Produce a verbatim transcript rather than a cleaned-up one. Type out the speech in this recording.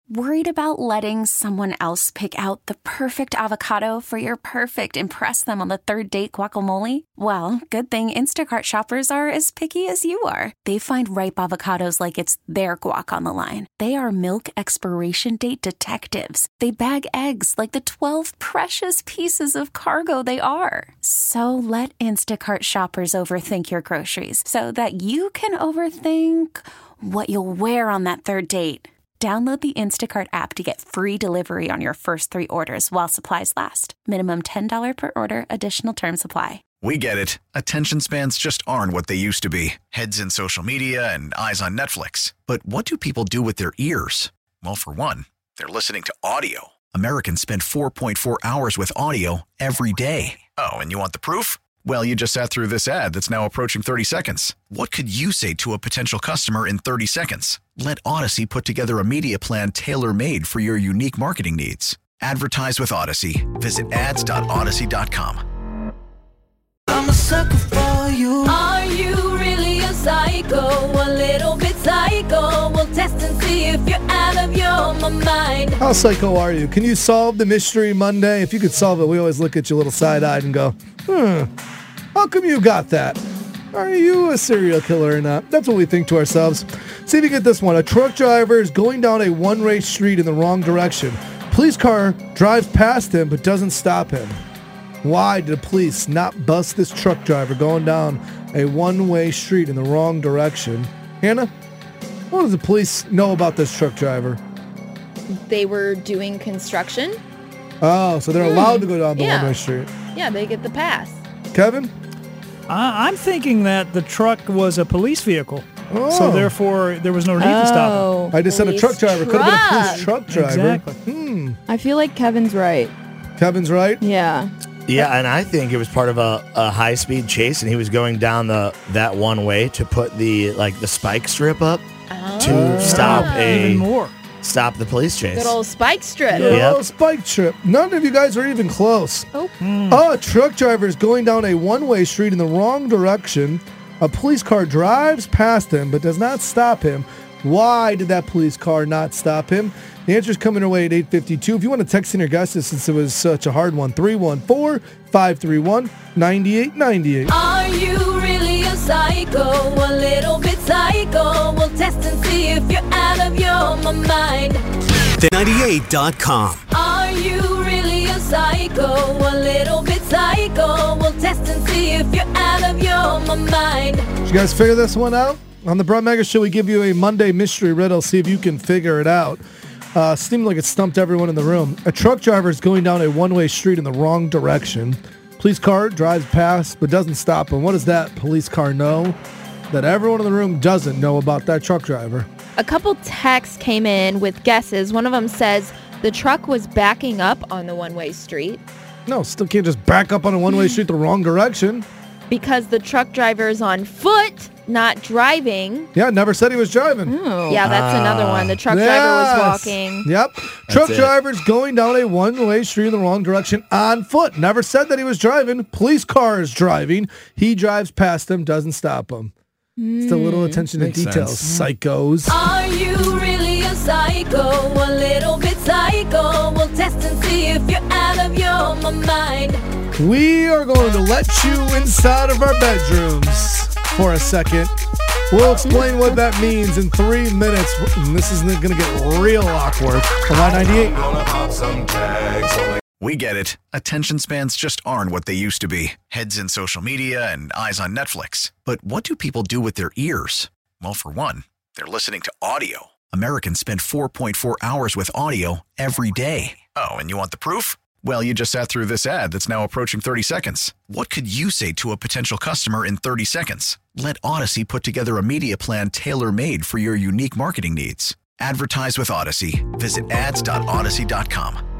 Worried about letting someone else pick out the perfect avocado for your perfect impress them on the third date guacamole? Well, good thing Instacart shoppers are as picky as you are. They find ripe avocados like it's their guac on the line. They are milk expiration date detectives. They bag eggs like the twelve precious pieces of cargo they are. So let Instacart shoppers overthink your groceries so that you can overthink what you'll wear on that third date. Download the Instacart app to get free delivery on your first three orders while supplies last. Minimum ten dollars per order. Additional terms apply. We get it. Attention spans just aren't what they used to be. Heads in social media and eyes on Netflix. But what do people do with their ears? Well, for one, they're listening to audio. Americans spend four point four hours with audio every day. Oh, and you want the proof? Well, you just sat through this ad that's now approaching thirty seconds. What could you say to a potential customer in thirty seconds? Let Odyssey put together a media plan tailor-made for your unique marketing needs. Advertise with Odyssey. Visit ads dot odyssey dot com. I'm a sucker for you. Are you really a psycho? A little bit psycho. We'll test and see if you're out of your mind. How psycho are you? Can you solve the mystery Monday? If you could solve it, we always look at you a little side-eyed and go, hmm, how come you got that? Are you a serial killer or not? That's what we think to ourselves. See if you get this one. A truck driver is going down a one-way street in the wrong direction. Police car drives past him but doesn't stop him. Why did the police not bust this truck driver going down a one-way street in the wrong direction? Hannah, what does the police know about this truck driver? They were doing construction. Oh, so they're mm. allowed to go down the yeah. one-way street. Yeah, they get the pass. Kevin? Uh, I'm thinking that the truck was a police vehicle. Oh. So therefore, there was no need oh, to stop him. I just said a truck driver. Could have been a police truck driver. Exactly. Hmm. I feel like Kevin's right. Kevin's right? Yeah. Yeah, and I think it was part of a, a high-speed chase, and he was going down the that one way to put the like the spike strip up oh. to stop a even more. Stop the police chase. Good old spike strip. Good Yep. old spike strip. None of you guys are even close. Oh. Mm. Oh, a truck driver is going down a one-way street in the wrong direction. A police car drives past him but does not stop him. Why did that police car not stop him? The answer is coming our way at eight fifty-two. If you want to text in your guesses since it was such a hard one, three one four, five three one, nine eight nine eight. Are you really a psycho? A little bit psycho. We'll test and see if you're out of your mind. The ninety-eight dot com. Are you really a psycho? A little bit psycho. We'll test and see if you're out of your mind. Did you guys figure this one out? On the Brett Mega Show, we give you a Monday mystery riddle. See if you can figure it out. Uh, seemed like it stumped everyone in the room. A truck driver is going down a one-way street in the wrong direction. Police car drives past but doesn't stop him. What does that police car know that everyone in the room doesn't know about that truck driver? A couple texts came in with guesses. One of them says the truck was backing up on the one-way street. No, still can't just back up on a one-way street the wrong direction. Because the truck driver is on foot, not driving. Yeah, never said he was driving. Oh. Yeah, that's uh, another one. The truck yes. driver was walking. Yep. That's truck it. driver's going down a one-way street in the wrong direction on foot. Never said that he was driving. Police car is driving. He drives past him, doesn't stop him. Mm. It's a little attention Makes to details, sense. Psychos. Are you really a psycho? A little bit psycho. We'll test and see if you're out of your mind. We are going to let you inside of our bedrooms for a second. We'll explain what that means in three minutes. And this is going to get real awkward. On I ninety-eight. We get it. Attention spans just aren't what they used to be. Heads in social media and eyes on Netflix. But what do people do with their ears? Well, for one, they're listening to audio. Americans spend four point four hours with audio every day. Oh, and you want the proof? Well, you just sat through this ad that's now approaching thirty seconds. What could you say to a potential customer in thirty seconds? Let Odyssey put together a media plan tailor-made for your unique marketing needs. Advertise with Odyssey. Visit ads dot odyssey dot com.